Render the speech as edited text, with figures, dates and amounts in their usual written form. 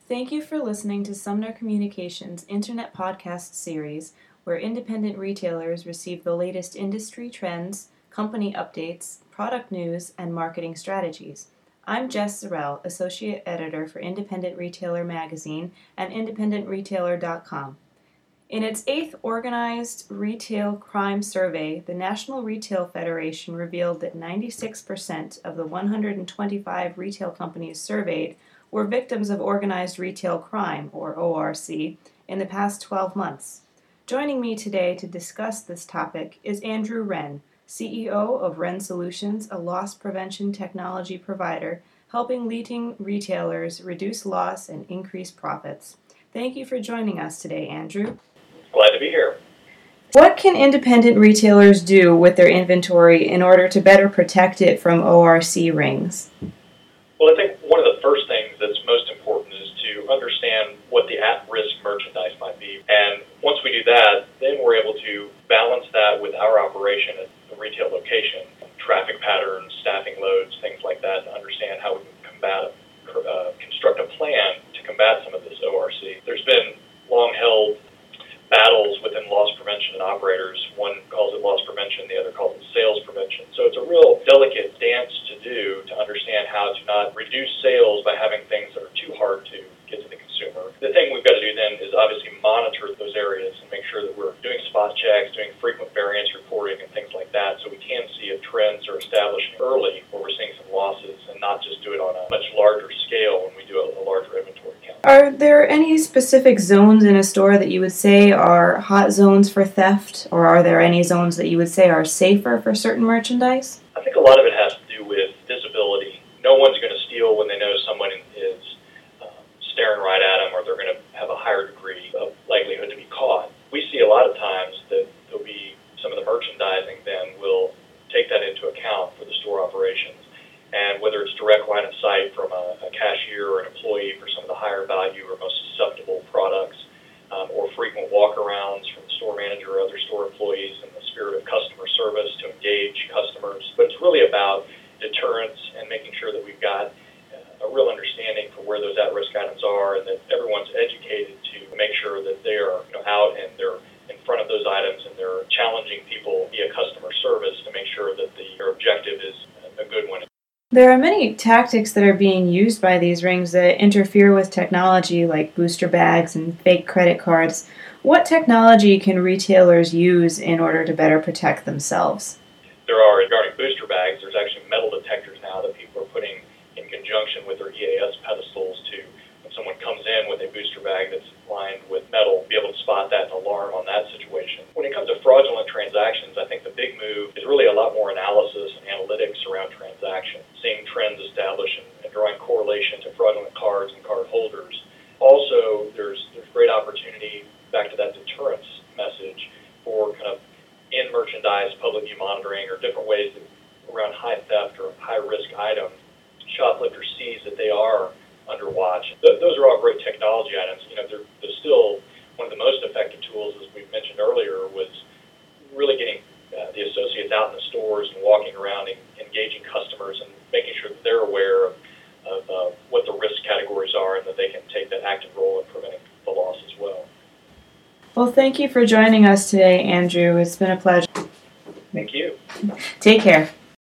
Thank you for listening to Sumner Communications Internet Podcast Series, where independent retailers receive the latest industry trends, company updates, product news, and marketing strategies. I'm Jess Sorrell, Associate Editor for Independent Retailer Magazine and IndependentRetailer.com. In its 8th Organized Retail Crime Survey, the National Retail Federation revealed that 96% of the 125 retail companies surveyed were victims of organized retail crime, or ORC, in the past 12 months. Joining me today to discuss this topic is Andrew Wren, CEO of Wren Solutions, a loss prevention technology provider helping leading retailers reduce loss and increase profits. Thank you for joining us today, Andrew. Glad to be here. What can independent retailers do with their inventory in order to better protect it from ORC rings? Well, I think one of the first things that's most important is to understand what the at-risk merchandise might be. And once we do that, then we're able to balance that with our operation at the retail location, traffic patterns, staffing loads, things like that, to understand how we can construct a plan to combat some of this ORC. There's been long-held battles within loss prevention and operators. One calls it loss prevention, the other calls it sales prevention. So it's a real delicate dance to do to understand how to not reduce sales by having things that are too hard to get to the consumer. The thing we've got to do then is obviously monitor those areas and make sure that we're doing spot checks, doing frequent variance reporting and things like that, so we can see if trends are established early where we're seeing some losses and not just do it on a much larger scale when we do a larger inventory count. Are there any specific zones in a store that you would say are hot zones for theft, or are there any zones that you would say are safer for certain merchandise? I think a lot of it has to do with visibility. No one's going to steal when they know someone is staring right at them, or they're going to have a higher degree of likelihood to be caught. We see a lot of times that there'll be some of the merchandising then will take that into account for the store operations. And whether it's direct line of sight from a cashier or an employee for some of the higher value or most susceptible products, or frequent walk-arounds from the store manager or other store employees in the spirit of customer service to engage customers. But it's really about deterrence and making sure that we've got a real understanding for where those at-risk items are, and that everyone's educated to make sure that they are out and they're in front of those items and they're challenging people via customer service to make sure that their objective is a good one. There are many tactics that are being used by these rings that interfere with technology, like booster bags and fake credit cards. What technology can retailers use in order to better protect themselves? There are, regarding booster bags, there's actually metal detectors now that people are putting in conjunction with their EAS pedestals to, when someone comes in with a booster bag that's lined with metal, be able to spot that and alarm on that situation. When it comes to fraudulent transactions, I think the big move is really a lot more analysis and analytics around transactions, seeing trends established and drawing correlation to fraudulent cards and card holders. Also, there's great opportunity, back to that deterrence message, for kind of in-merchandise public view monitoring or different ways around high theft or high-risk items. Shoplifter sees that they are under watch. Those are all great technology items. They're still one of the most effective tools, as we mentioned earlier, was really getting the associates out in the stores and walking around and engaging customers and making sure that they're aware of what the risk categories are and that they can take that active role in preventing the loss as well. Well, thank you for joining us today, Andrew. It's been a pleasure. Thank you. Take care.